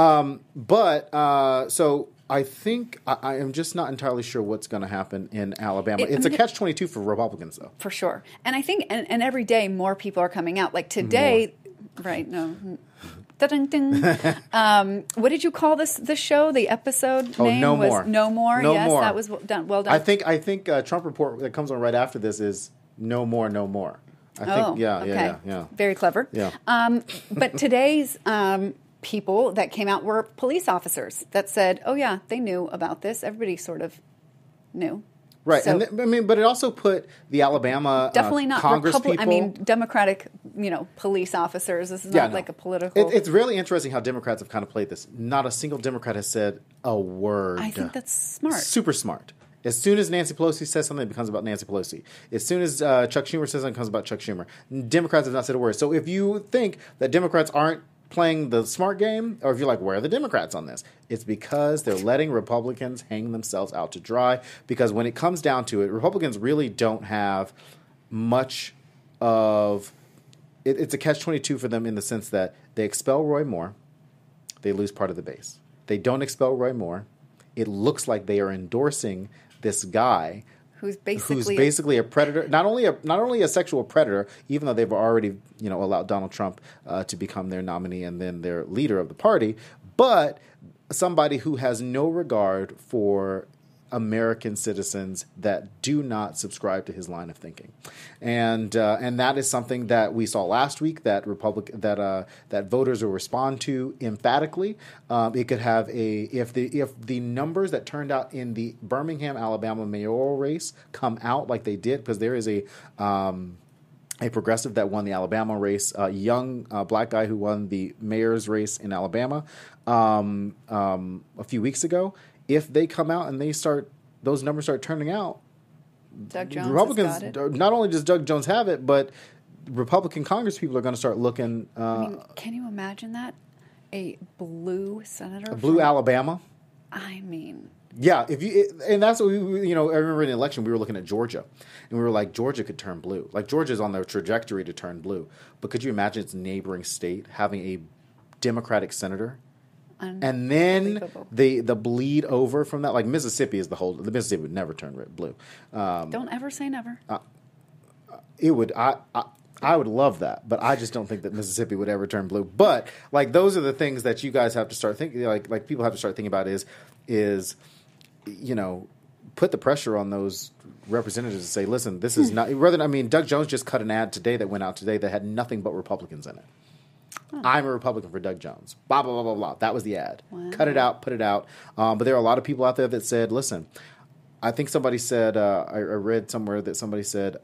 so I think I am just not entirely sure what's going to happen in Alabama. It's a catch-22 for Republicans, though. For sure. And I think, and every day more people are coming out. Like today, right? No. What did you call this show? The episode name was No More. Yes, that was done. Well done. I think Trump Report that comes on right after this is No More, No More. I think, yeah. Very clever. Yeah. But today's people that came out were police officers that said, "Oh yeah, they knew about this. Everybody sort of knew." Right, so, but it also put the Alabama definitely not Congress people. I mean, Democratic, police officers. This is not like a political. It's really interesting how Democrats have kind of played this. Not a single Democrat has said a word. I think that's smart. Super smart. As soon as Nancy Pelosi says something, it becomes about Nancy Pelosi. As soon as Chuck Schumer says something, it becomes about Chuck Schumer. Democrats have not said a word. So if you think that Democrats aren't playing the smart game, or if you're like, where are the Democrats on this? It's because they're letting Republicans hang themselves out to dry. Because when it comes down to it, Republicans really don't have much of it. It's a catch-22 for them in the sense that they expel Roy Moore, they lose part of the base. They don't expel Roy Moore. It looks like they are endorsing this guy who's basically a predator, not only a sexual predator, even though they've already allowed Donald Trump to become their nominee and then their leader of the party, but somebody who has no regard for American citizens that do not subscribe to his line of thinking, and that is something that we saw last week that that voters will respond to emphatically. It could have if the numbers that turned out in the Birmingham, Alabama mayoral race come out like they did, because there is a progressive that won the Alabama race, a young black guy who won the mayor's race in Alabama a few weeks ago. If they come out and they start those numbers start turning out, Doug Jones Republicans, has got it. not only does Doug Jones have it, but Republican Congress people are going to start looking. Can you imagine that? A blue senator? A blue Alabama? I mean... Yeah, and that's what I remember in the election we were looking at Georgia, and we were like, Georgia could turn blue. Like Georgia's on their trajectory to turn blue, but could you imagine its neighboring state having a Democratic senator, and then the bleed over from that? Like Mississippi the Mississippi would never turn blue. Don't ever say never. It would. I would love that, but I just don't think that Mississippi would ever turn blue. But like those are the things that you guys have to start thinking. Like people have to start thinking about is put the pressure on those representatives to say, listen, this is not. Doug Jones just cut an ad today that went out today that had nothing but Republicans in it. I'm a Republican for Doug Jones. Blah blah blah blah blah. That was the ad. Wow. Cut it out, put it out. But there are a lot of people out there that said, listen. I think somebody said. I read somewhere that somebody said.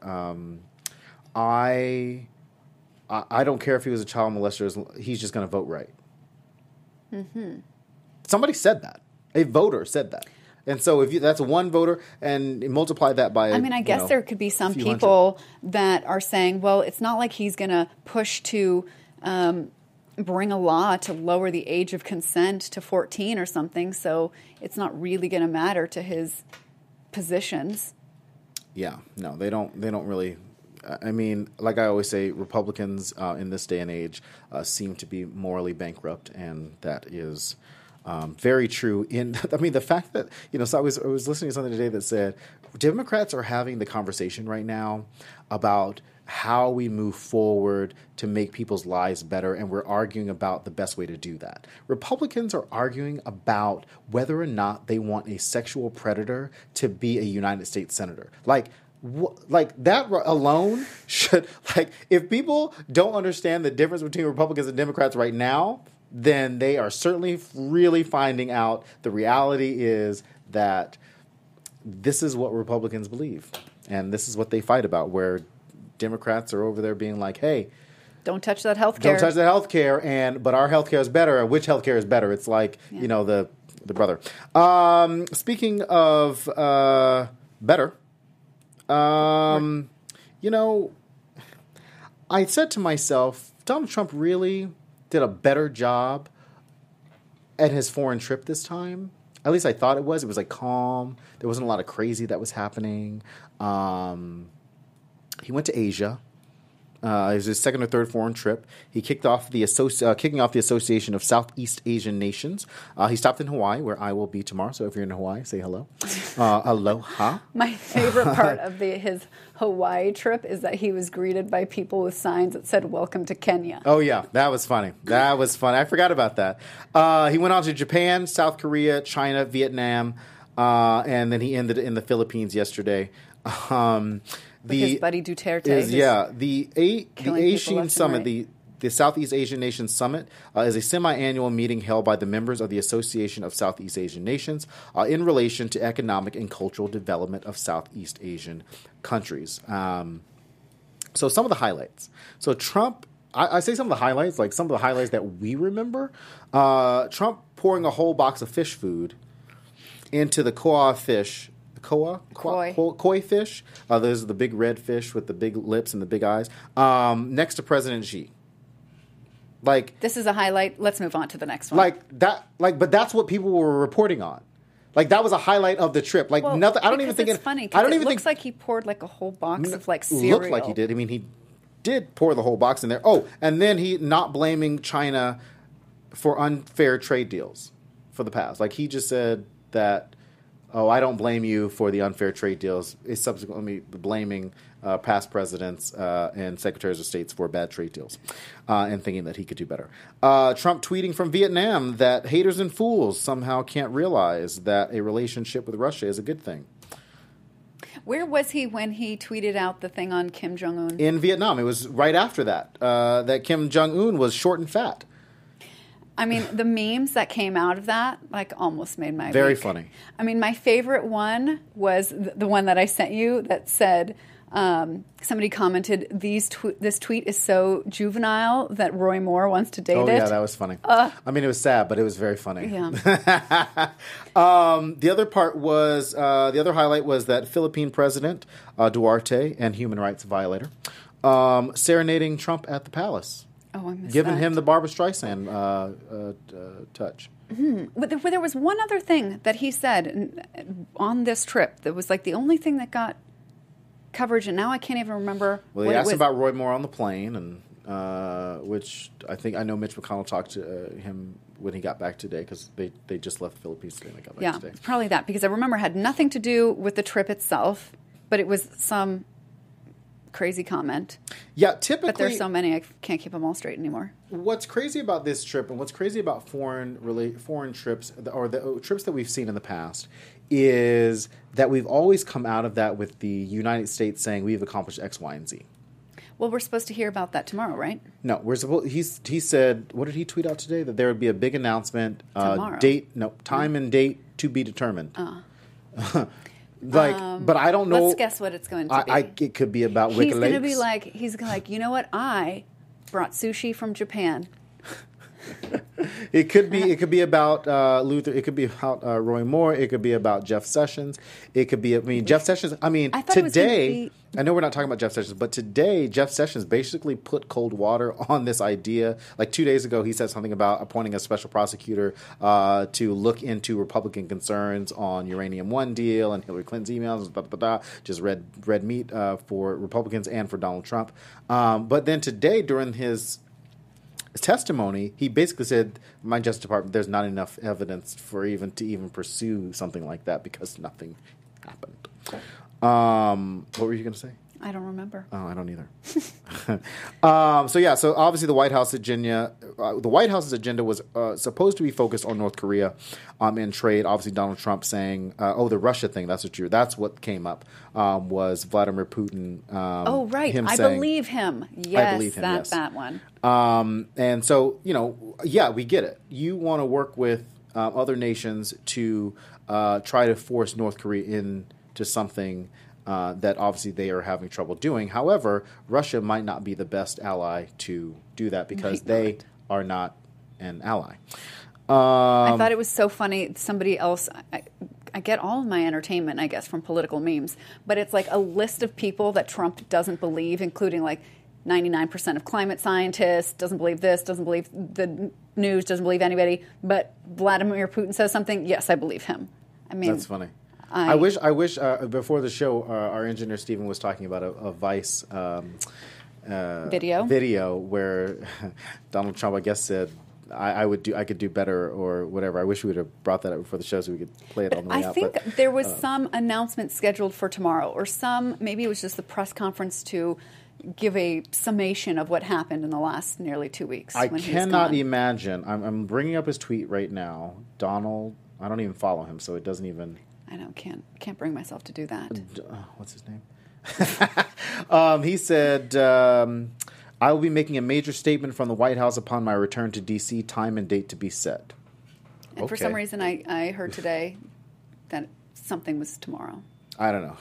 I don't care if he was a child molester. He's just going to vote right. Mm-hmm. Somebody said that. A voter said that. And so that's one voter, and multiply that by. I guess there could be some people that are saying, well, it's not like he's going to push to bring a law to lower the age of consent to 14 or something. So it's not really going to matter to his positions. Yeah, no, they don't really. Like I always say, Republicans in this day and age seem to be morally bankrupt, and that is very true. The fact that so I was listening to something today that said Democrats are having the conversation right now about how we move forward to make people's lives better, and we're arguing about the best way to do that. Republicans are arguing about whether or not they want a sexual predator to be a United States senator. Like that alone should, if people don't understand the difference between Republicans and Democrats right now, then they are certainly really finding out the reality is that this is what Republicans believe. And this is what they fight about, where Democrats are over there being like, hey, don't touch that health care. Don't touch that health care, but our health care is better. Which health care is better? It's like, the brother. Speaking of better... I said to myself, Donald Trump really did a better job at his foreign trip this time. At least I thought it was. It was calm. There wasn't a lot of crazy that was happening. He went to Asia. It was his second or third foreign trip. He kicking off the Association of Southeast Asian Nations. He stopped in Hawaii, where I will be tomorrow. So if you're in Hawaii, say hello. Aloha. My favorite part of his Hawaii trip is that he was greeted by people with signs that said, "Welcome to Kenya." Oh, yeah. That was funny. I forgot about that. He went on to Japan, South Korea, China, Vietnam, and then he ended in the Philippines yesterday. His buddy Duterte. The Asian Summit, the Southeast Asian Nations Summit, is a semi-annual meeting held by the members of the Association of Southeast Asian Nations in relation to economic and cultural development of Southeast Asian countries. So some of the highlights. So Trump, I say some of the highlights, like some of the highlights that we remember. Trump pouring a whole box of fish food into the koi fish. Koi fish. Those are the big red fish with the big lips and the big eyes. Next to President Xi. This is a highlight. Let's move on to the next one. But that's what people were reporting on. That was a highlight of the trip. Nothing. I don't even think it's funny. It looks like he poured a whole box of cereal. Looked like he did. He did pour the whole box in there. Oh, and then he not blaming China for unfair trade deals for the past. He just said that. Oh, I don't blame you for the unfair trade deals. It's subsequently blaming past presidents and secretaries of states for bad trade deals and thinking that he could do better. Trump tweeting from Vietnam that haters and fools somehow can't realize that a relationship with Russia is a good thing. Where was he when he tweeted out the thing on Kim Jong-un? In Vietnam. It was right after that, that Kim Jong-un was short and fat. The memes that came out of that, almost made my Very week. funny. My favorite one was the one that I sent you that said, Somebody commented, this tweet is so juvenile that Roy Moore wants to date it. Oh, yeah, that was funny. I mean, it was sad, but it was very funny. Yeah. The other part was, the other highlight was that Philippine President Duarte and human rights violator serenading Trump at the palace. Oh, I missed Giving that. him the Barbra Streisand touch. But there was one other thing that he said on this trip that was like the only thing that got coverage, and now I can't even remember Well, what he it asked was. about Roy Moore on the plane, and which I know Mitch McConnell talked to him when he got back today, because they just left the Philippines today and they got back today. It's probably that, because I remember it had nothing to do with the trip itself, but it was some crazy comment. Yeah, typically. But there's so many, I can't keep them all straight anymore. What's crazy about this trip, and what's crazy about foreign trips, or the trips that we've seen in the past, is that we've always come out of that with the United States saying we've accomplished X, Y, and Z. Well, we're supposed to hear about that tomorrow, right? No, we're supposed. He said, what did he tweet out today? That there would be a big announcement, Tomorrow. time and date to be determined. But I don't know. Let's guess what it's going to be. It could be about WikiLeaks. He's going to be like, you know what? I brought sushi from Japan. It could be about Luther. It could be about Roy Moore. It could be about Jeff Sessions. It could be. I mean, Jeff Sessions. I mean, today. I know we're not talking about Jeff Sessions, but today Jeff Sessions basically put cold water on this idea. Like 2 days ago, he said something about appointing a special prosecutor to look into Republican concerns on Uranium One deal and Hillary Clinton's emails. Just red meat for Republicans and for Donald Trump. But then today, during his testimony, he basically said, my Justice Department, there's not enough evidence for even pursue something like that because nothing happened. What were you going to say? I don't remember. Oh, I don't either. So obviously the White House agenda was supposed to be focused on North Korea and trade. Obviously, Donald Trump saying, the Russia thing, that's what came up, was Vladimir Putin. Oh, right. I believe him. Yes, I believe him, that one. And so, we get it. You want to work with other nations to try to force North Korea into something that obviously they are having trouble doing. However, Russia might not be the best ally to do that because they are not an ally. I thought it was so funny. Somebody else, I get all of my entertainment, I guess, from political memes, but it's like a list of people that Trump doesn't believe, including like 99% of climate scientists, doesn't believe this, doesn't believe the news, doesn't believe anybody. But Vladimir Putin says something, yes, I believe him. I mean, that's funny. I wish before the show, our engineer Stephen was talking about a Vice video where Donald Trump, I guess, said I could do better or whatever. I wish we would have brought that up before the show so we could play it on the way out. I think there was some announcement scheduled for tomorrow, or maybe it was just the press conference to give a summation of what happened in the last nearly 2 weeks. I cannot imagine. I'm bringing up his tweet right now. Donald, I don't even follow him, so it doesn't even. I know, can't bring myself to do that. What's his name? He said, I will be making a major statement from the White House upon my return to D.C., time and date to be set. And for some reason, I heard today that something was tomorrow. I don't know.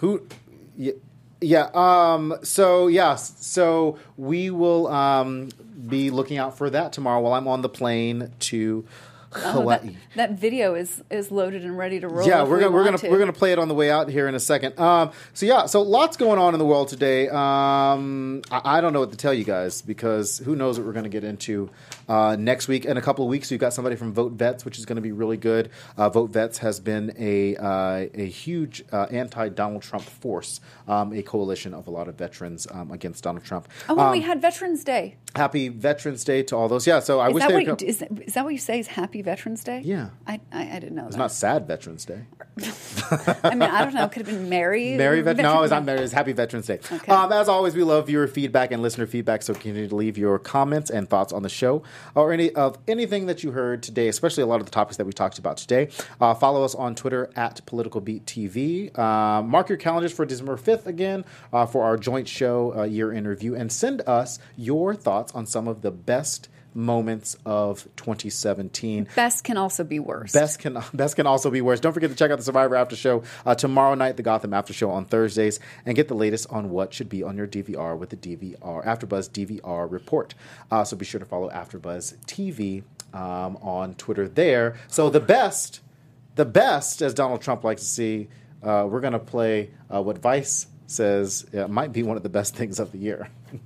So we will be looking out for that tomorrow while I'm on the plane to Hawaii. That video is loaded and ready to roll. Yeah, we're gonna play it on the way out here in a second. So lots going on in the world today. I don't know what to tell you guys because who knows what we're going to get into next week. In a couple of weeks, we've got somebody from Vote Vets, which is going to be really good. Vote Vets has been a huge anti-Donald Trump force, a coalition of a lot of veterans against Donald Trump. Oh, we had Veterans Day. Happy Veterans Day to all those. Yeah, so I wish they would. Is that what you say? Is Happy Veterans Day? Yeah, I didn't know that. It's not Sad Veterans Day. I mean, I don't know. It could have been Merry Veterans Day. No, it's not Merry. It's Happy Veterans Day. Okay. As always, we love viewer feedback and listener feedback, so continue to leave your comments and thoughts on the show or anything that you heard today, especially a lot of the topics that we talked about today. Follow us on Twitter at PoliticalBeatTV. Mark your calendars for December 5th again for our joint show year in review, and send us your thoughts on some of the best moments of 2017. Best can also be worse. Best can also be worse. Don't forget to check out the Survivor After Show tomorrow night, the Gotham After Show on Thursdays, and get the latest on what should be on your DVR with the DVR AfterBuzz DVR report. So be sure to follow AfterBuzz TV on Twitter there. So the best, as Donald Trump likes to see, we're going to play what Vice says might be one of the best things of the year.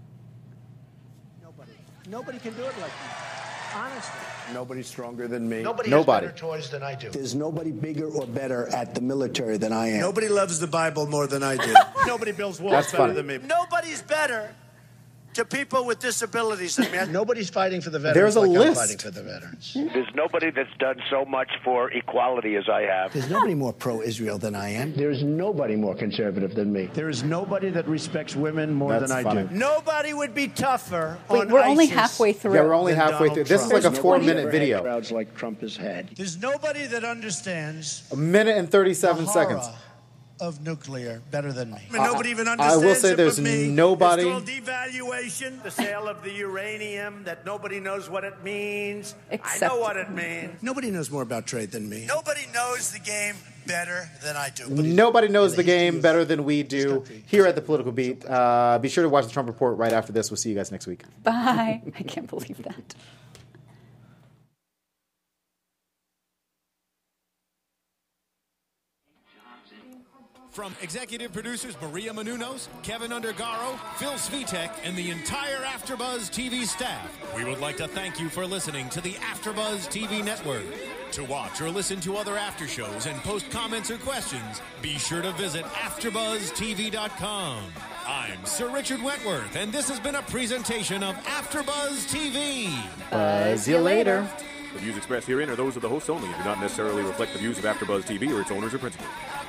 Nobody can do it like me. Honestly. Nobody's stronger than me. Nobody has better toys than I do. There's nobody bigger or better at the military than I am. Nobody loves the Bible more than I do. Nobody builds walls better than me. Nobody's better to people with disabilities than me. Nobody's fighting for the veterans. There's a list. I'm fighting for the veterans. There's nobody that's done so much for equality as I have. There's nobody more pro-Israel than I am. There's nobody more conservative than me. There is nobody that respects women more than I do. Nobody would be tougher Wait, on we're ISIS. only halfway through. Yeah, we're only halfway through. This is like a 4-minute video. Crowds like Trump has had. There's nobody that understands A minute and 37 the seconds. horror of nuclear better than me. Nobody even I understands will say it there's but me. nobody. It's called devaluation, the sale of the uranium, that nobody knows what it means. Except- I know what it means. Nobody knows more about trade than me. Nobody knows the game better than I do. Nobody knows the game better than we do here at the Political Beat. Be sure to watch the Trump Report right after this. We'll see you guys next week. Bye. I can't believe that. From executive producers Maria Menounos, Kevin Undergaro, Phil Svitek, and the entire AfterBuzz TV staff, we would like to thank you for listening to the AfterBuzz TV network. To watch or listen to other after shows and post comments or questions, be sure to visit AfterBuzzTV.com. I'm Sir Richard Wentworth, and this has been a presentation of AfterBuzz TV. Buzz you later. The views expressed herein are those of the hosts only and do not necessarily reflect the views of AfterBuzz TV or its owners or principals.